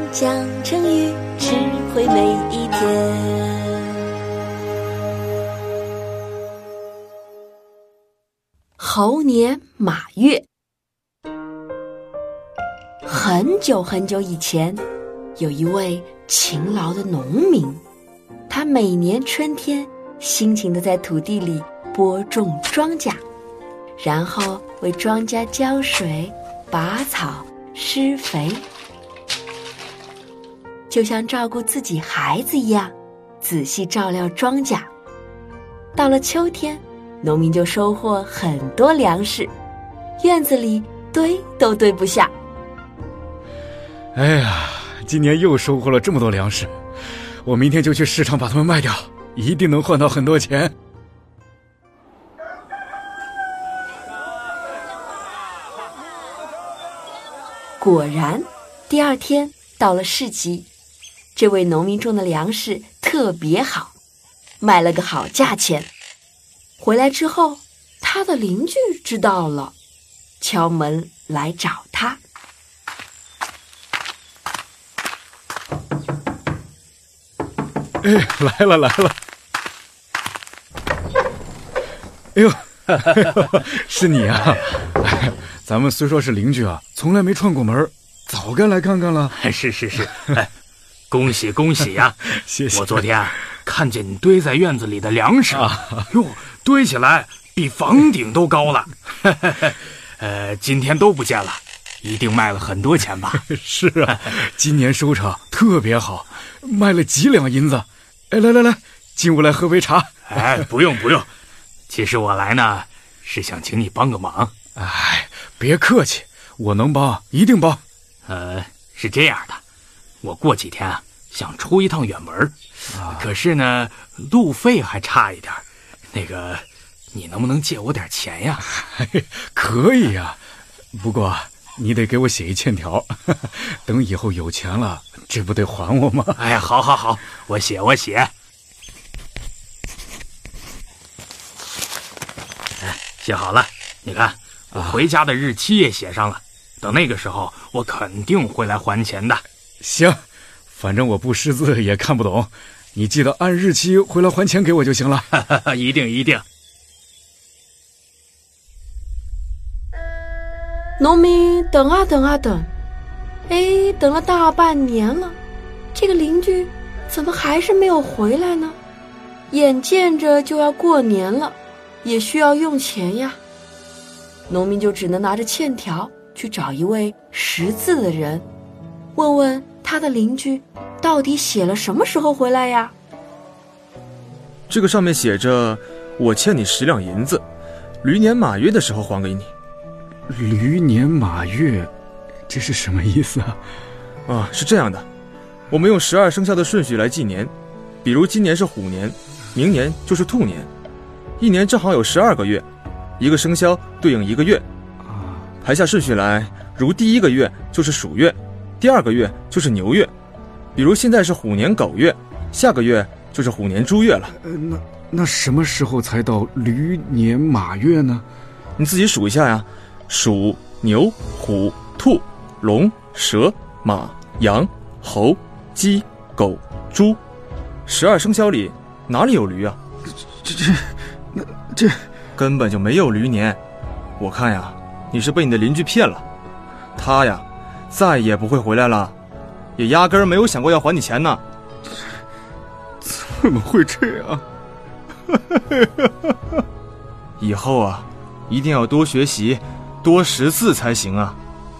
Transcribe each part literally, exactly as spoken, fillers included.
讲成语，智慧每一天。猴年马月。很久很久以前，有一位勤劳的农民，他每年春天辛勤地在土地里播种庄稼，然后为庄稼浇水、拔草、施肥，就像照顾自己孩子一样，仔细照料庄稼。到了秋天，农民就收获很多粮食，院子里堆都堆不下。 哎呀，今年又收获了这么多粮食，我明天就去市场把它们卖掉，一定能换到很多钱。 果然，第二天到了市集，这位农民种的粮食特别好，卖了个好价钱。回来之后，他的邻居知道了，敲门来找他。 哎，来了来了！哎呦，是你啊！哎，咱们虽说是邻居啊，从来没串过门，早该来看看了。 是是是，哎，恭喜恭喜呀、啊！ 谢谢。 我昨天啊看见你堆在院子里的粮食，哟、啊，堆起来比房顶都高了。呃，今天都不见了，一定卖了很多钱吧？ 是啊，今年收成特别好，卖了几两银子。哎，来来来，进屋来喝杯茶。 哎，不用不用，其实我来呢是想请你帮个忙。 哎，别客气，我能帮一定帮。 呃，是这样的，我过几天啊想出一趟远门、啊、可是呢路费还差一点，那个你能不能借我点钱呀？ 可以呀，不过你得给我写一欠条，等以后有钱了，这不得还我吗？ 哎呀，好好好，我写我写。哎，写好了，你看我回家的日期也写上了、啊、等那个时候我肯定会来还钱的。 行，反正我不识字也看不懂，你记得按日期回来还钱给我就行了。 一定一定。 农民等啊等啊等，哎，等了大半年了，这个邻居怎么还是没有回来呢？眼见着就要过年了，也需要用钱呀。农民就只能拿着欠条去找一位识字的人，问问他的邻居到底写了什么时候回来呀？ 这个上面写着，我欠你十两银子，驴年马月的时候还给你。 驴年马月，这是什么意思啊？ 啊，是这样的，我们用十二生肖的顺序来纪年，比如今年是虎年，明年就是兔年，一年正好有十二个月，一个生肖对应一个月啊。排下顺序来，如第一个月就是鼠月，第二个月就是牛月，比如现在是虎年狗月，下个月就是虎年猪月了。 呃，那那什么时候才到驴年马月呢？ 你自己数一下呀。鼠、牛、虎、兔、龙、蛇、马、羊、猴、鸡、狗、猪，十二生肖里哪里有驴啊？ 这这那这根本就没有驴年。我看呀，你是被你的邻居骗了，他呀再也不会回来了，也压根儿没有想过要还你钱呢。 怎么会这样？ 以后啊，一定要多学习。多识字才行啊！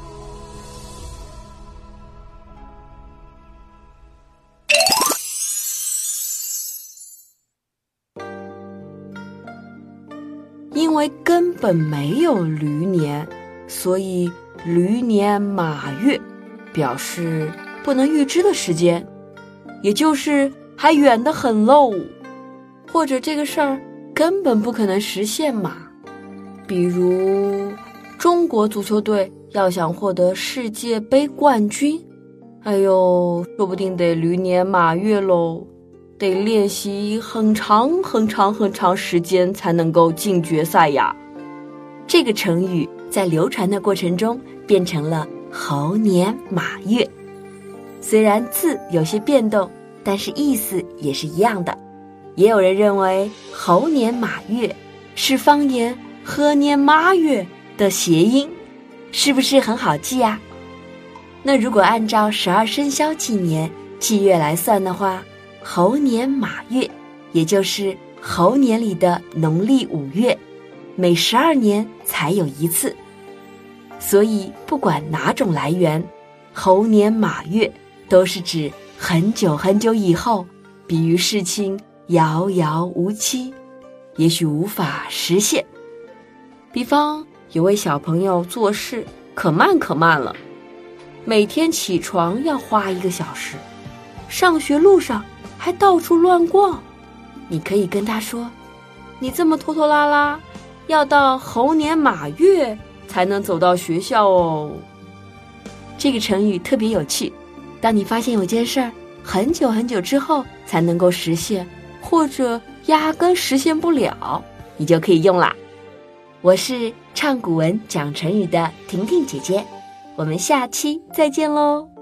因为根本没有驴年，所以驴年马月表示不能预知的时间，也就是还远得很喽，或者这个事儿根本不可能实现嘛。比如中国足球队要想获得世界杯冠军，哎呦，说不定得驴年马月喽，得练习很长很长很长时间才能够进决赛呀。这个成语在流传的过程中变成了猴年马月。 虽然字有些变动，但是意思也是一样的。也有人认为猴年马月是方言喝年马月的谐音，是不是很好记啊？那如果按照十二生肖纪年纪月来算的话，猴年马月也就是猴年里的农历五月，每十二年才有一次。所以不管哪种来源，猴年马月都是指很久很久以后，比喻事情遥遥无期，也许无法实现。比方有位小朋友做事可慢可慢了，每天起床要花一个小时，上学路上还到处乱逛。你可以跟他说，你这么拖拖拉拉，要到猴年马月才能走到学校哦。这个成语特别有趣，当你发现有件事儿很久很久之后才能够实现，或者压根实现不了，你就可以用啦。我是唱古文讲成语的婷婷姐姐，我们下期再见喽。